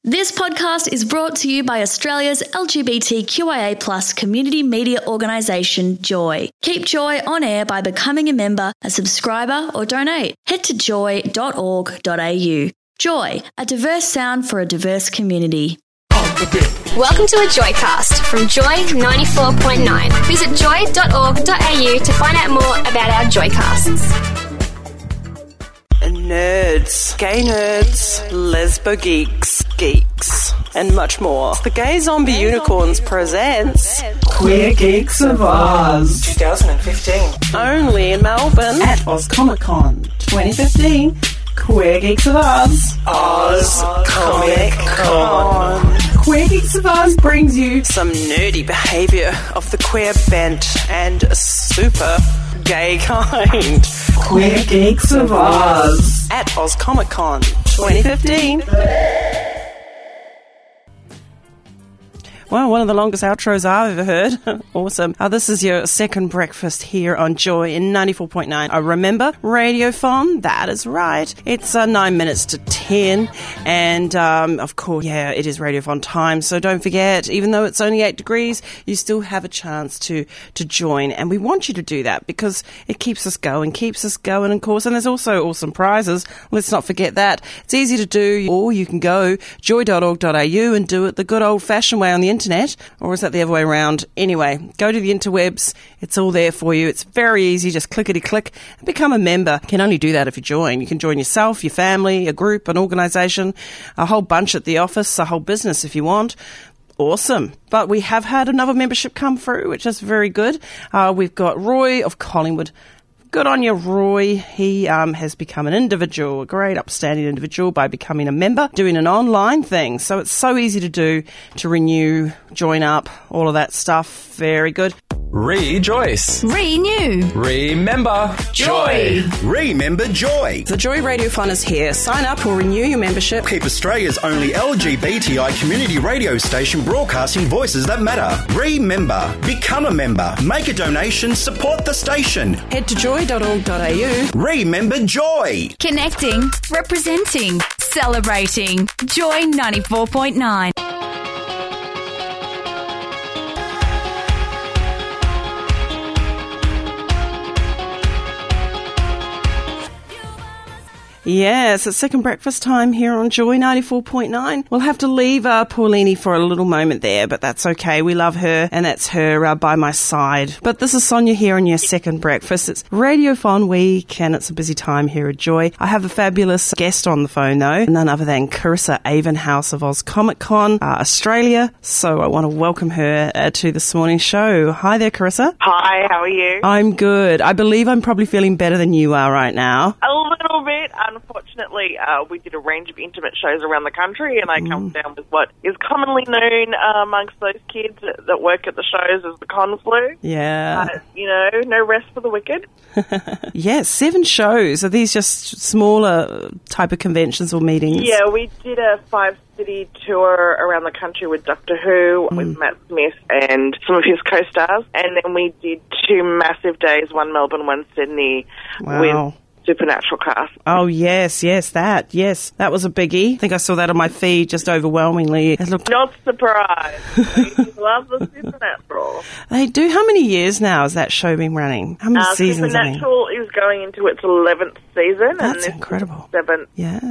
This podcast is brought to you by Australia's LGBTQIA+ community media organisation, Joy. Keep Joy on air by becoming a member, a subscriber or donate. Head to joy.org.au. Joy, a diverse sound for a diverse community. Welcome to a Joycast from Joy 94.9. Visit joy.org.au to find out more about our Joycasts. Nerds, gay nerds, lesbo geeks, and much more. The Gay Zombie Unicorns presents Queer Geeks of Oz 2015. Only in Melbourne at OzComicCon 2015. Queer Geeks of Oz. Oz Comic Con. Queer Geeks of Oz brings you some nerdy behaviour of the queer bent and super gay kind. Queer Geeks of Oz at OzComicCon 2015. Well, one of the longest outros I've ever heard. Awesome. This is your second breakfast here on Joy in 94.9. Remember, Radiothon? That is right. It's 9 minutes to 10. And, of course, yeah, it is Radiothon time. So don't forget, even though it's only 8 degrees, you still have a chance to join. And we want you to do that because it keeps us going, of course. And there's also awesome prizes. Let's not forget that. It's easy to do. Or you can go joy.org.au and do it the good old-fashioned way on the internet, or is that the other way around? Anyway, go to the interwebs. It's all there for you. It's very easy. Just clickety-click and become a member. You can only do that if you join. You can join yourself, your family, a group, an organisation, a whole bunch at the office, a whole business if you want. Awesome. But we have had another membership come through, which is very good. We've got Roy of Collingwood. Good on you, Roy. He has become an individual, a great upstanding individual by becoming a member, doing an online thing. So it's so easy to do, to renew, join up, all of that stuff. Very good. Rejoice. Renew. Remember Joy. Remember Joy. The Joy Radiothon is here. Sign up or renew your membership. Keep Australia's only LGBTI community radio station broadcasting voices that matter. Remember. Become a member. Make a donation. Support the station. Head to joy.org.au. Remember Joy. Connecting, representing, celebrating. Joy 94.9. Yes, it's second breakfast time here on Joy 94.9. We'll have to leave Paulini for a little moment there, but that's okay. We love her, and that's her by my side. But this is Sonia here on your second breakfast. It's Radiothon week, and it's a busy time here at Joy. I have a fabulous guest on the phone, though, none other than Carissa Avenhouse of OzComicCon Australia. So I want to welcome her to this morning's show. Hi there, Carissa. Hi, how are you? I'm good. I believe I'm probably feeling better than you are right now. A little bit. Unfortunately, we did a range of intimate shows around the country, and I come down with what is commonly known amongst those kids that work at the shows as the con flu. Yeah. No rest for the wicked. Yeah, 7 shows. Are these just smaller type of conventions or meetings? Yeah, we did a 5-city tour around the country with Doctor Who, with Matt Smith and some of his co-stars, and then we did 2 massive days, one Melbourne, one Sydney, with Supernatural cast. Oh, yes, that was a biggie. I think I saw that on my feed just overwhelmingly. It looked... Not surprised. We love the Supernatural. They do. How many years now has that show been running? How many seasons? Supernatural is going into its 11th season. That's and incredible. 7th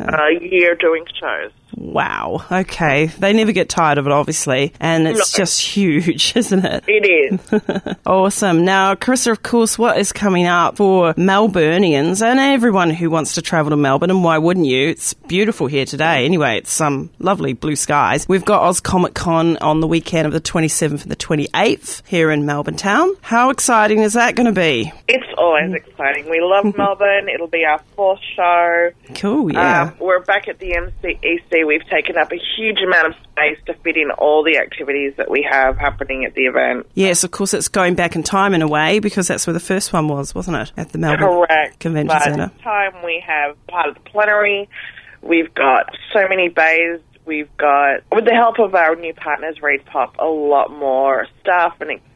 year doing shows. Wow. Okay. They never get tired of it, obviously. And it's just huge, isn't it? It is. Awesome. Now, Carissa, of course, what is coming up for Melburnians and everyone who wants to travel to Melbourne, and why wouldn't you? It's beautiful here today. Anyway, it's some lovely blue skies. We've got OzComicCon on the weekend of the 27th and the 28th here in Melbourne town. How exciting is that going to be? It's always exciting. We love Melbourne. It'll be our 4th show. Cool, yeah. We're back at the MCEC. We've taken up a huge amount of space to fit in all the activities that we have happening at the event. Yes, of course, it's going back in time in a way, because that's where the first one was, wasn't it? At the Melbourne Convention Centre. This time we have part of the plenary. We've got so many bays. We've got, with the help of our new partners, Reed Pop, a lot more staff and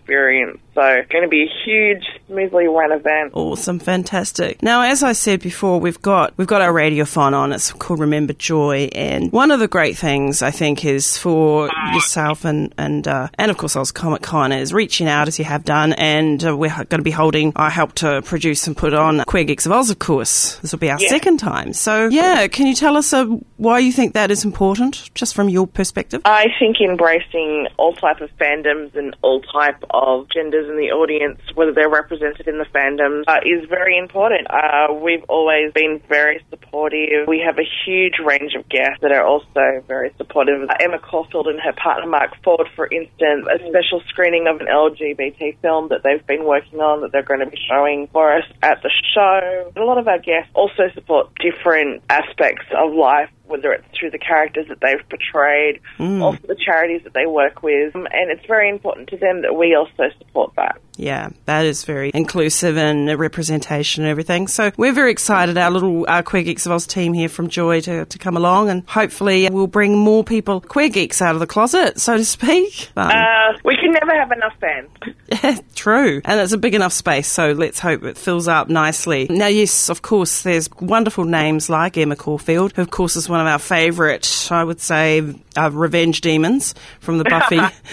experience. So going to be a huge, smoothly run event. Awesome, fantastic. Now, as I said before, we've got our radiothon on. It's called Remember Joy, and one of the great things I think is for yourself and of course Oz Comic Con is reaching out as you have done, and we're going to be holding. I helped to produce and put on Queer Geeks of Oz, of course. This will be our second time. So, can you tell us why you think that is important, just from your perspective? I think embracing all type of fandoms and all type of genders in the audience, whether they're represented in the fandoms, is very important. We've always been very supportive. We have a huge range of guests that are also very supportive. Emma Caulfield and her partner Mark Ford, for instance, a special screening of an LGBT film that they've been working on that they're going to be showing for us at the show. A lot of our guests also support different aspects of life, whether it's through the characters that they've portrayed, also the charities that they work with, and it's very important to them that we also support that. Yeah, that is very inclusive and representation and everything. So we're very excited, our little Queer Geeks of Oz team here from Joy to come along, and hopefully we'll bring more people, queer geeks, out of the closet, so to speak. We can never have enough fans. Yeah, true. And it's a big enough space, so let's hope it fills up nicely. Now, yes, of course, there's wonderful names like Emma Caulfield, who, of course, is one of our favourite, I would say, revenge demons from the Buffy.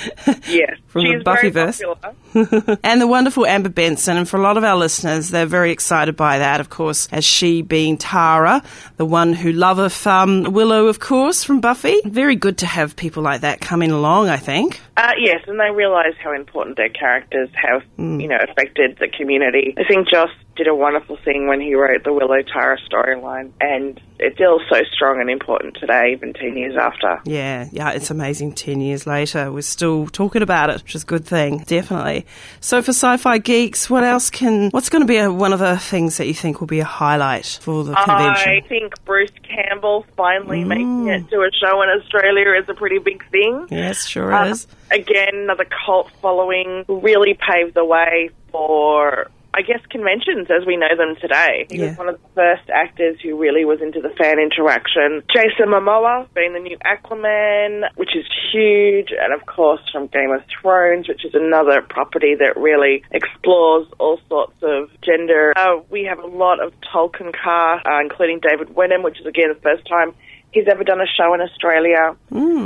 Yes, from the Buffyverse. And the wonderful Amber Benson. And for a lot of our listeners, they're very excited by that, of course, as she being Tara, the one who loveth Willow, of course, from Buffy. Very good to have people like that coming along, I think. Yes, and they realise how important their characters have, affected the community. I think Joss did a wonderful thing when he wrote the Willow Tara storyline, and it's still so strong and important today, even 10 years after. Yeah, it's amazing. 10 years later, we're still talking about it, which is a good thing, definitely. So for Sci-Fi Geeks, what's going to be one of the things that you think will be a highlight for the convention? I think Bruce Campbell finally making it to a show in Australia is a pretty big thing. Yes, sure is. Again, another cult following, really paved the way for, I guess, conventions as we know them today. He was one of the first actors who really was into the fan interaction. Jason Momoa being the new Aquaman, which is huge, and of course from Game of Thrones, which is another property that really explores all sorts of gender. We have a lot of Tolkien cast, including David Wenham, which is again the first time he's ever done a show in Australia.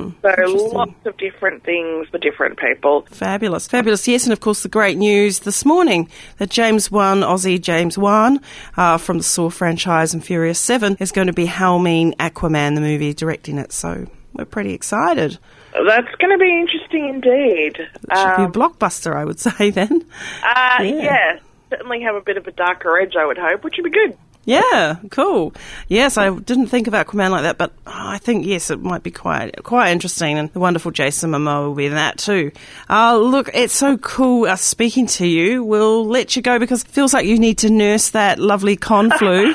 So lots of different things for different people. Fabulous. Yes, and of course the great news this morning that Aussie James Wan from the Saw franchise and Furious 7 is going to be helming Aquaman, the movie, directing it. So we're pretty excited. That's going to be interesting indeed. It should be a blockbuster, I would say then. Yeah, certainly have a bit of a darker edge, I would hope, which would be good. Yeah, cool. Yes, I didn't think of Aquaman like that, but I think, yes, it might be quite interesting, and the wonderful Jason Momoa will be in that too. Look, it's so cool speaking to you. We'll let you go because it feels like you need to nurse that lovely con flu.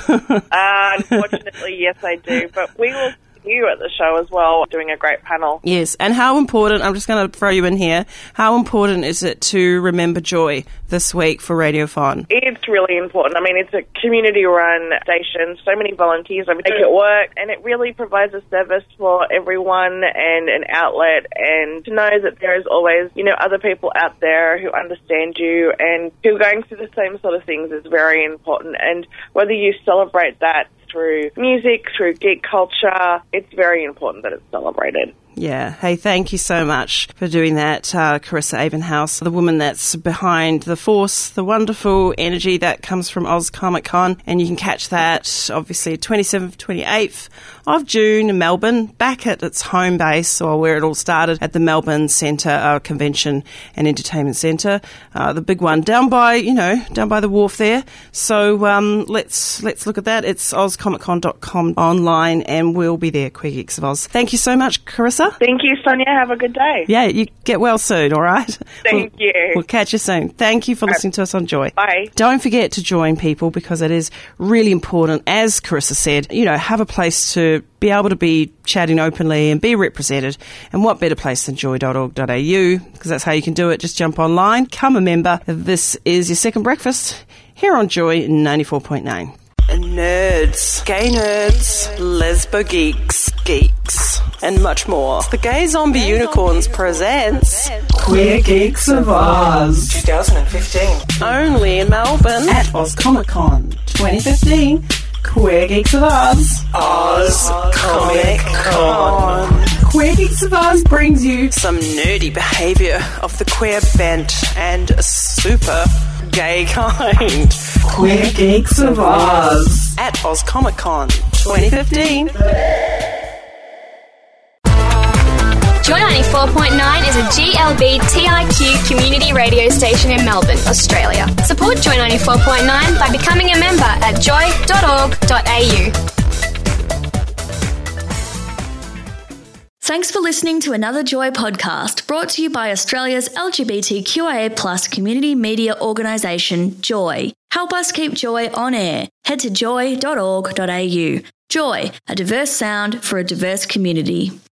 Unfortunately, yes, I do, but we will you at the show as well, doing a great panel. Yes, and how important, I'm just going to throw you in here, how important is it to remember joy this week for Radiothon? It's really important. I mean, it's a community-run station, so many volunteers make it work, and it really provides a service for everyone and an outlet, and to know that there is always, other people out there who understand you and who are going through the same sort of things is very important, and whether you celebrate that through music, through geek culture, it's very important that it's celebrated. Yeah. Hey, thank you so much for doing that, Carissa Avenhouse, the woman that's behind the force, the wonderful energy that comes from Oz Comic Con. And you can catch that, obviously, 27th, 28th of June in Melbourne, back at its home base, or where it all started, at the Melbourne Centre Convention and Entertainment Centre. The big one down by the wharf there. So let's look at that. It's ozcomiccon.com online, and we'll be there, Queer Geeks of Oz. Thank you so much, Carissa. Thank you, Sonia. Have a good day. Yeah, you get well soon, all right? Thank you. We'll catch you soon. Thank you for listening to us on Joy. Bye. Don't forget to join people, because it is really important, as Carissa said, have a place to be able to be chatting openly and be represented. And what better place than joy.org.au, because that's how you can do it. Just jump online, become a member. This is your second breakfast here on Joy 94.9. Nerds, gay nerds, lesbo geeks, and much more. The Gay Zombie Unicorns presents Queer Geeks of Oz. 2015. Only in Melbourne. At Oz Comic Con 2015. Queer Geeks of Oz. Oz Comic Con. Queer Geeks of Oz brings you Some nerdy behaviour of the queer bent and a super gay kind. Queer Geeks of Oz. At Oz Comic Con 2015. Joy 94.9 is a GLBTIQ community radio station in Melbourne, Australia. Support Joy 94.9 by becoming a member at joy.org.au. Thanks for listening to another Joy podcast brought to you by Australia's LGBTQIA+ community media organisation, Joy. Help us keep Joy on air. Head to joy.org.au. Joy, a diverse sound for a diverse community.